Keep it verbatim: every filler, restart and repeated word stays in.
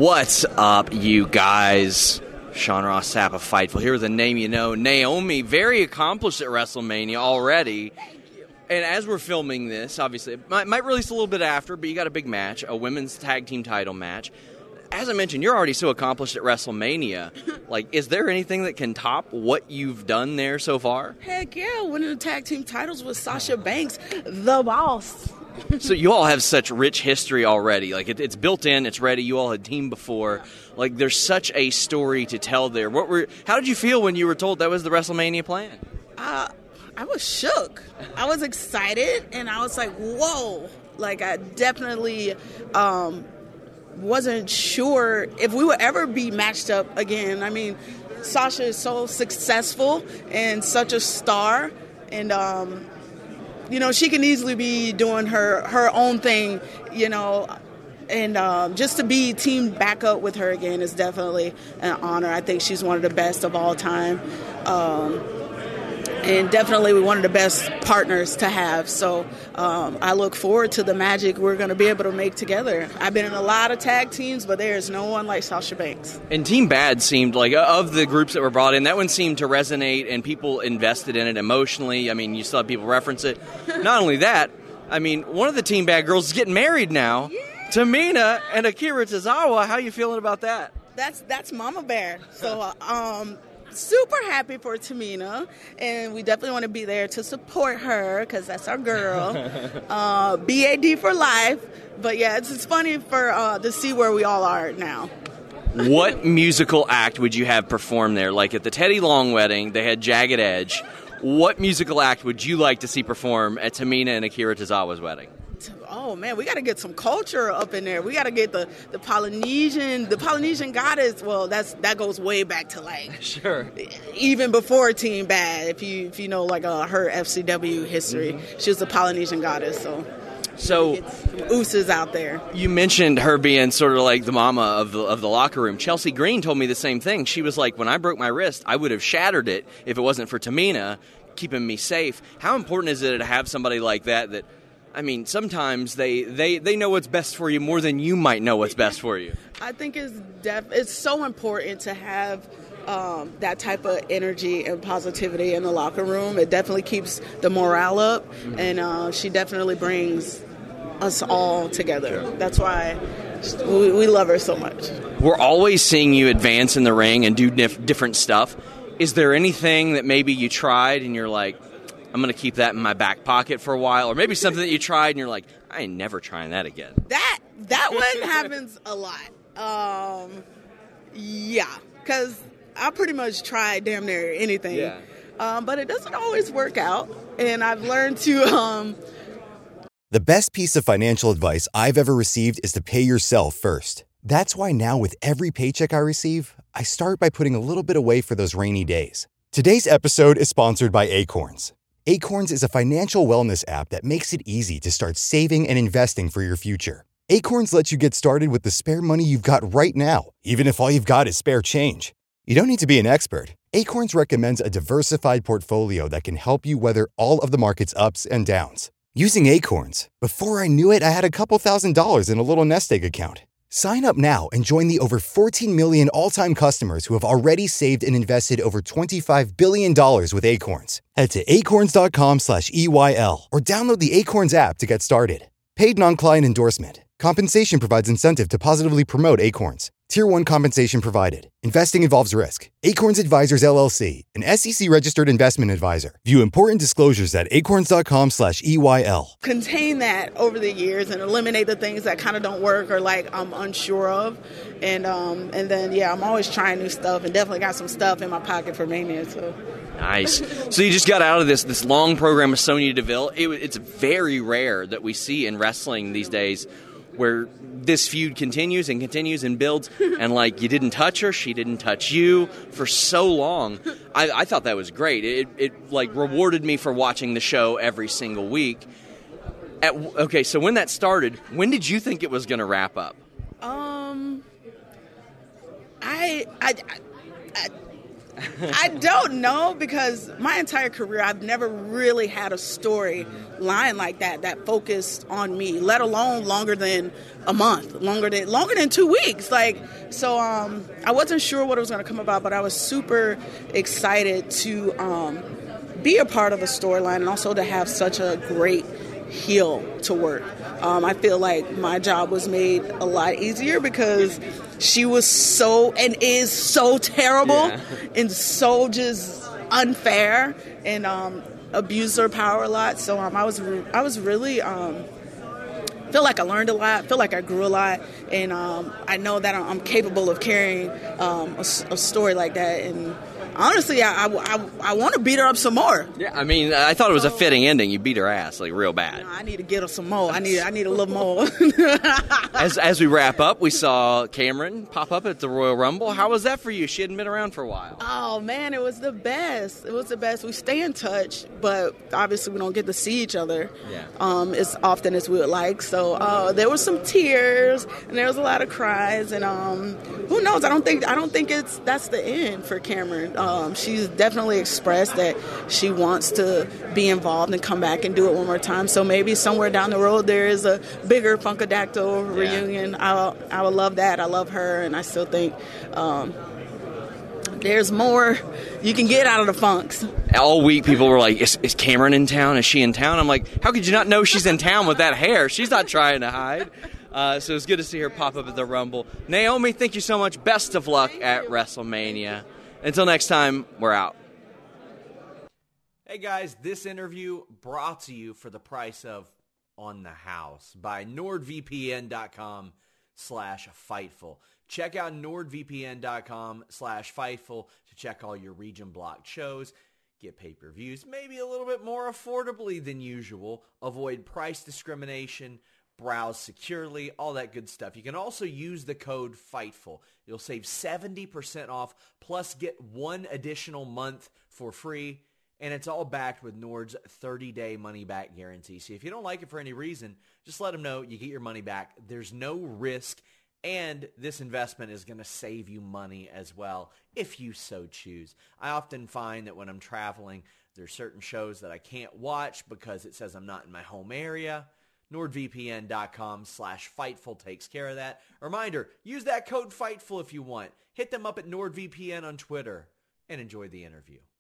What's up, you guys? Sean Ross Sapp of Fightful here with a name you know. Naomi, very accomplished at WrestleMania already. And as we're filming this, obviously, it might, might release a little bit after, but you got a big match, a women's tag team title match. As I mentioned, you're already so accomplished at WrestleMania. Like, is there anything that can top what you've done there so far? Heck yeah, winning the tag team titles with Sasha Banks, the boss. So you all have such rich history already. Like, it, it's built in, it's ready. You all had teamed before. Like, there's such a story to tell there. What were? How did you feel when you were told that was the WrestleMania plan? Uh, I was shook. I was excited, and I was like, whoa. Like, I definitely um, wasn't sure if we would ever be matched up again. I mean, Sasha is so successful and such a star, and um, you know, she can easily be doing her, her own thing, you know, and um, just to be teamed back up with her again is definitely an honor. I think she's one of the best of all time, um, and definitely one of the best partners to have. So um, I look forward to the magic we're going to be able to make together. I've been in a lot of tag teams, but there's no one like Sasha Banks. And Team Bad seemed like, of the groups that were brought in, that one seemed to resonate, and people invested in it emotionally. I mean, you still have people reference it. Not only that, I mean, one of the Team Bad girls is getting married now. Yeah. Tamina and Akira Tozawa. How you feeling about that? That's that's Mama Bear. So, um... super happy for Tamina, and we definitely want to be there to support her because that's our girl. uh, B A D for life. But yeah, it's, it's funny for uh, to see where we all are now. What musical act would you have perform there? Like at the Teddy Long wedding, they had Jagged Edge. What musical act would you like to see perform at Tamina and Akira Tozawa's wedding? Oh man, we got to get some culture up in there. We got to get the, the Polynesian, the Polynesian goddess. Well, that's that goes way back to like sure, even before Team Bad. If you if you know like uh, her F C W history, mm-hmm. She was a Polynesian goddess. So, so Usos out there. You mentioned her being sort of like the mama of the of the locker room. Chelsea Green told me the same thing. She was like, when I broke my wrist, I would have shattered it if it wasn't for Tamina keeping me safe. How important is it to have somebody like that that? I mean, sometimes they, they, they know what's best for you more than you might know what's best for you. I think it's def- it's so important to have um, that type of energy and positivity in the locker room. It definitely keeps the morale up, mm-hmm. and uh, she definitely brings us all together. Sure. That's why we, we love her so much. We're always seeing you advance in the ring and do dif- different stuff. Is there anything that maybe you tried and you're like, I'm going to keep that in my back pocket for a while, or maybe something that you tried and you're like, I ain't never trying that again? That that one happens a lot. Um, yeah, because I pretty much try damn near anything, yeah. um, but it doesn't always work out, and I've learned to... Um... The best piece of financial advice I've ever received is to pay yourself first. That's why now with every paycheck I receive, I start by putting a little bit away for those rainy days. Today's episode is sponsored by Acorns. Acorns is a financial wellness app that makes it easy to start saving and investing for your future. Acorns lets you get started with the spare money you've got right now, even if all you've got is spare change. You don't need to be an expert. Acorns recommends a diversified portfolio that can help you weather all of the market's ups and downs. Using Acorns, before I knew it, I had a couple thousand dollars in a little nest egg account. Sign up now and join the over fourteen million all-time customers who have already saved and invested over twenty-five billion dollars with Acorns. Head to acorns.com slash EYL or download the Acorns app to get started. Paid non-client endorsement. Compensation provides incentive to positively promote Acorns. Tier one compensation provided. Investing involves risk. Acorns Advisors, L L C, an S E C-registered investment advisor. View important disclosures at acorns.com slash EYL. Contain that over the years and eliminate the things that kind of don't work or like I'm unsure of. And um, and then, yeah, I'm always trying new stuff and definitely got some stuff in my pocket for Mania. So. Nice. So you just got out of this this long program with Sonya Deville. It, it's very rare that we see in wrestling these days where this feud continues and continues and builds, and like you didn't touch her, she didn't touch you for so long. I, I thought that was great. It it like rewarded me for watching the show every single week. At, okay, so when that started, when did you think it was going to wrap up? Um, I I. I, I I don't know, because my entire career I've never really had a story line like that that focused on me, let alone longer than a month, longer than longer than two weeks. Like, so um, I wasn't sure what it was going to come about, but I was super excited to um, be a part of a storyline and also to have such a great heel to work. Um, I feel like my job was made a lot easier because she was so and is so terrible yeah. and so just unfair and um, abused her power a lot. So um, I was re- I was really um, feel like I learned a lot. Feel like I grew a lot, and um, I know that I'm capable of carrying um, a, a story like that. And honestly, I, I, I, I want to beat her up some more. Yeah, I mean, I thought it was a fitting ending. You beat her ass, like, real bad. No, I need to get her some more. I need I need a little more. as as we wrap up, we saw Cameron pop up at the Royal Rumble. How was that for you? She hadn't been around for a while. Oh, man, it was the best. It was the best. We stay in touch, but obviously we don't get to see each other yeah. um, as often as we would like. So uh, there were some tears, and there was a lot of cries, and um, who knows? I don't think I don't think it's that's the end for Cameron. Um, she's definitely expressed that she wants to be involved and come back and do it one more time. So maybe somewhere down the road there is a bigger Funkadactyl reunion. Yeah. I I would love that. I love her, and I still think um, there's more you can get out of the Funks. All week people were like, is, is Cameron in town? Is she in town? I'm like, how could you not know she's in town with that hair? She's not trying to hide. Uh, so it's good to see her pop up at the Rumble. Naomi, thank you so much. Best of luck at WrestleMania. Until next time, we're out. Hey guys, this interview brought to you for the price of On the House by NordVPN.com slash Fightful. Check out NordVPN.com slash Fightful to check all your region blocked shows, get pay-per-views, maybe a little bit more affordably than usual, avoid price discrimination, browse securely, all that good stuff. You can also use the code FIGHTFUL. You'll save seventy percent off, plus get one additional month for free, and it's all backed with Nord's thirty-day money-back guarantee. So if you don't like it for any reason, just let them know you get your money back. There's no risk, and this investment is going to save you money as well, if you so choose. I often find that when I'm traveling, there's certain shows that I can't watch because it says I'm not in my home area. NordVPN.com slash Fightful takes care of that. Reminder, use that code Fightful if you want. Hit them up at NordVPN on Twitter and enjoy the interview.